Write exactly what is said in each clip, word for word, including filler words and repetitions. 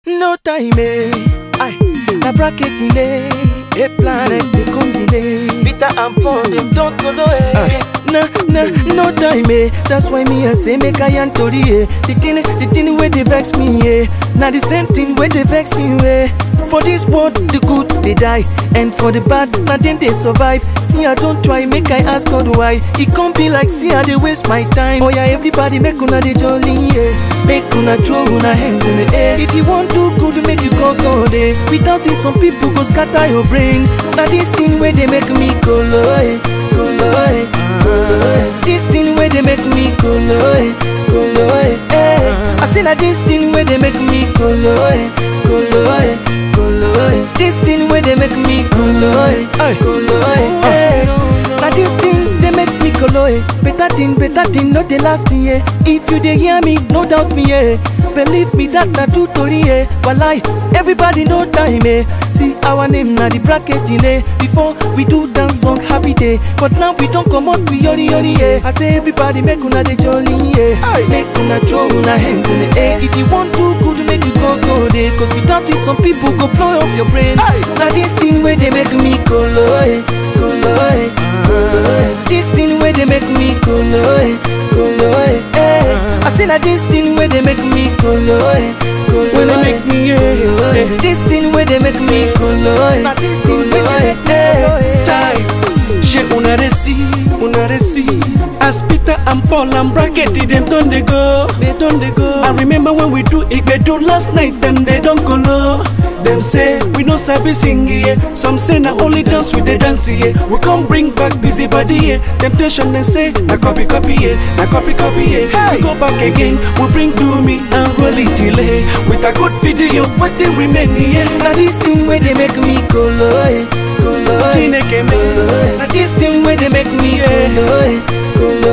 no time, eh? Aye, na bracket in day, a planet they comes in day. Bitter and pound, them don't go no eh. Na na no time, eh? That's why me I say make I and tori, eh? The thing, the thing where they vex me, eh? Now the same thing where they vex you, eh? For this world, the good they die, and for the bad, now then they survive. See I don't try, make I ask God why. It can't be like see I they waste my time. Oh yeah, everybody make una the jolly, yeah. Make una throw una hands in the air. If you want to good, make you go go there. Without it, some people go scatter your brain. Now this thing where they make me go low, eh, go low, eh, go low, eh. This thing where they make me go low, eh, go low, eh, eh. I say that this thing where they make me go low, eh, go low, eh, go low, eh. This thing where they make me go low, eh, go low, eh, eh. Now this thing they make me go low, eh. Better thing, better thing, not the last thing, yeah. If you they hear me, no doubt me, yeah. Believe me that na true story, eh. Walai, everybody no time, eh. See our name na the bracket in, eh. Before we do dance song happy day, but now we don't come out we yoli yoli, eh. I say everybody make una the jolly, eh. Make una throw una hands in the air. If you want to good, make you go go there. Cause without it, some people go blow off your brain. Now this thing where they make me go low, eh, go low, eh, go low, eh. This thing where they make me go low, eh, go low, eh, eh. I say that this thing where they make me go low, eh, go low, when they make me, yeah, eh. This thing where they make me go low, eh, this thing where they make me go low, eh. Time, she una resi, una resi. As Peter and Paul and Bracket, them don't they go, they don't they go. I remember when we do Igbedo last night, them they don't go low. Them say we no sabi sing, yeah. Some say na only dance with the dance, yeah. We can't bring back busy body, yeah. Temptation they say na copy copy, yeah, na copy copy, yeah. Hey. We go back again, we bring do me and roll it delay with a good video, what they remain, yeah. Now this thing where they make me go low, eh, go low, eh, go low, eh. Now this thing where they make me go low, eh, go low,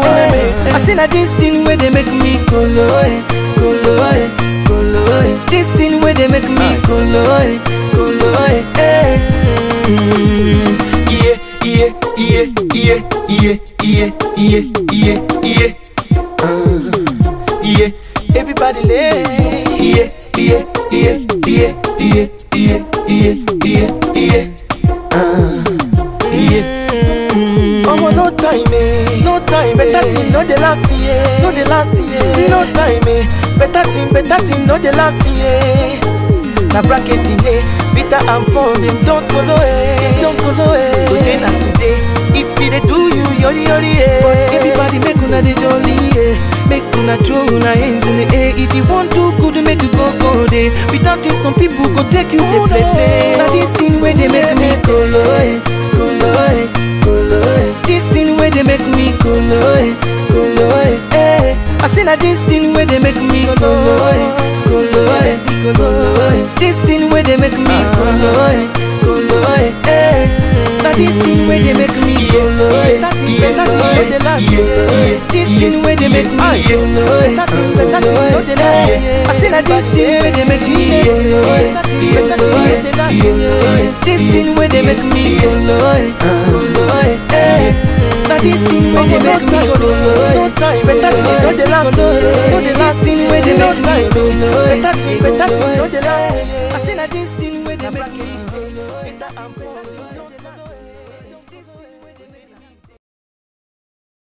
eh. I say that this thing where they make me go low, eh, go low, eh, go low, eh. This thing where they make me go low, eh, go low, eh. Mm. Yeah, yeah, yeah, yeah, yeah, yeah, yeah, yeah, yeah. Uh, yeah, everybody lay. Yeah, yeah, yeah, yeah, yeah, yeah, yeah, yeah, yeah. Uh, yeah. Oh, no time, eh. No time, better thing, not the last year. Not the last year. No time, eh. Better thing, better thing, not the last year. Na bracket in day, bitter and pound, them don't go low, eh. Don't go low, eh. Today not today. If it do you, yoli yoli, eh. But everybody make una the jolly, eh. Make una throw una hands in the air. If you want to good, make you go go there. Without it, some people go take you to play play. Now this thing where they make me go low, eh, go low, eh, go low, eh. This thing where they make me go low, eh, go low, eh. I say that this thing where they make me go low, eh, go low, eh, go low, eh. This thing where they make me go low, eh, go low, eh. Now this thing where they make me go low, eh, better thing, better thing, the last, eh. This thing where they make me go low, eh, better thing, better thing, the last, eh. I say that this thing where they make me go low, eh, better thing, the last, eh. This thing where they make me go low, eh, go low, eh. Now this thing where they make me go low, better thing, not the last, not the last thing where they make me go low, better thing, better thing, not the last. I say that this thing where they make me